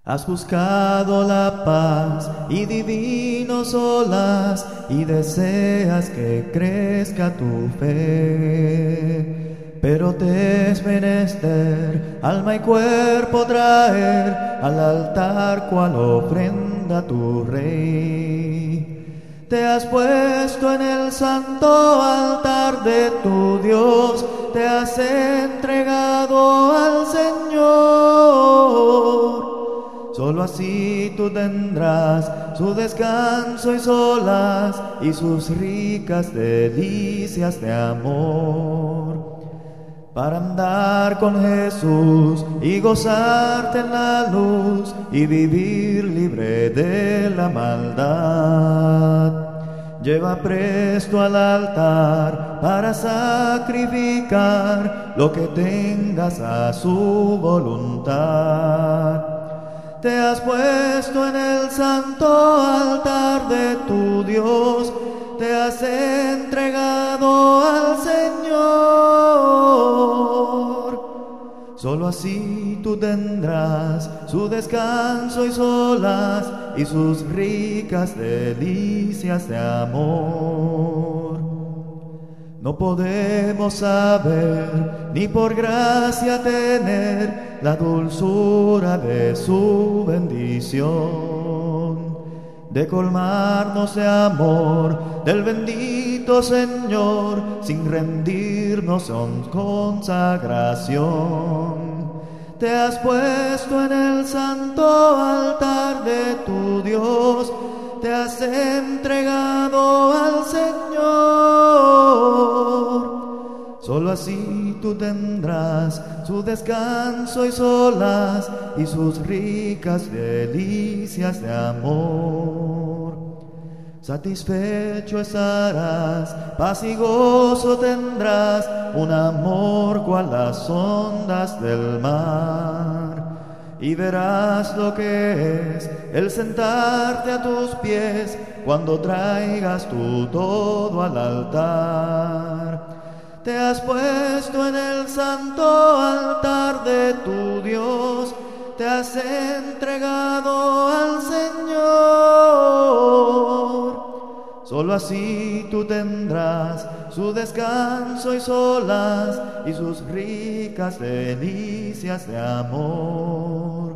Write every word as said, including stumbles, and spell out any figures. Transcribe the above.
Has buscado la paz y divinos olas y deseas que crezca tu fe, pero te es menester alma y cuerpo traer al altar cual ofrenda tu Rey. Te has puesto en el santo altar de tu Dios, te has entregado al Señor. Solo así tú tendrás su descanso y solas y sus ricas delicias de amor. Para andar con Jesús y gozarte en la luz y vivir libre de la maldad. Lleva presto al altar para sacrificar lo que tengas a su voluntad. Te has puesto en el santo altar de tu Dios, te has entregado al Señor. Solo así tú tendrás su descanso y solas y sus ricas delicias de amor. No podemos saber, ni por gracia tener, la dulzura de su bendición, de colmarnos de amor del bendito Señor, sin rendirnos en consagración. Te has puesto en el santo altar de tu Dios, te has entregado al Señor. Solo así tú tendrás su descanso y solas y sus ricas delicias de amor. Satisfecho estarás, paz y gozo tendrás, un amor cual las ondas del mar. Y verás lo que es el sentarte a tus pies cuando traigas tu todo al altar. Te has puesto en el santo altar de tu Dios, te has entregado al Señor. Solo así tú tendrás su descanso y solas y sus ricas delicias de amor.